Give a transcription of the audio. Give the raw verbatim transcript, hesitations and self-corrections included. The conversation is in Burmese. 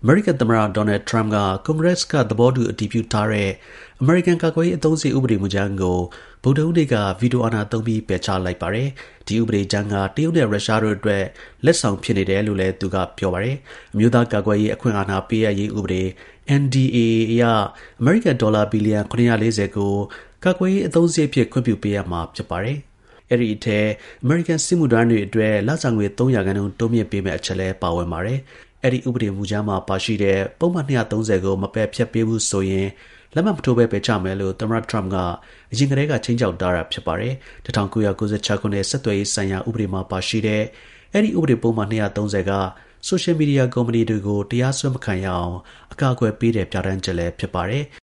American သမ္မတ Donald Trump က Congress က သဘောတူ အတည်ပြုထားတဲ့ အမေရိကန် ကာကွယ်ရေး အသုံးစရိတ် ဥပဒေမူကြမ်းကို ဗုဒ္ဓဟူးနေ့က ဗီတိုအာဏာသုံးပြီး ပယ်ချလိုက်ပါတယ်။ ဒီ ဥပဒေကြမ်းက တရုတ်နဲ့ ရုရှားတို့အတွက် လက်ဆောင်ဖြစ်နေတယ်လို့လည်း သူက ပြောပါတယ်။ အမျိုးသား ကာကွယ်ရေး အခွင့်အာဏာ ပေးအပ်ရေး ဥပဒေ N D A A အရ အမေရိကန် ဒေါ်လာ ဘီလီယံ ၇၄၀ ကို ကာကွယ်ရေး အသုံးစရိတ်အဖြစ် ခွင့်ပြုပေးအပ်မှာ ဖြစ်ပါတယ်။ အဲဒီအထဲ အမေရိကန် စစ်မှုထမ်းတွေအတွက် လစာငွေ ၃ ရာခိုင်နှုန်း တိုးမြှင့်ပေးမယ့် အချက်လည်း ပါဝင်ပါတယ်။ အဲဒီ ဥပဒေမူကြမ်းမှာ ပါရှိတဲ့ ပုဒ်မ ၂၃၀ ကို မပယ်ဖျက်ပေးဘူးဆိုရင် လက်မှတ်မထိုးဘဲ ပယ်ချမယ်လို့ သမ္မတ ထရမ့်က အရင်ကတည်းက ခြိမ်းခြောက်ထားတာ ဖြစ်ပါတယ်။ ၁၉၉၆ ခုနှစ် ဆက်သွယ်ရေးဆိုင်ရာ ဥပဒေမှာ ပါရှိတဲ့ အဲဒီ ဥပဒေပုဒ်မ ၂၃၀ က ဆိုရှယ်မီဒီယာ ကုမ္ပဏီတွေကို တရားစွဲမခံရအောင် အကာအကွယ်ပေးတဲ့ ပြဌာန်းချက်လည်း ဖြစ်ပါတယ်။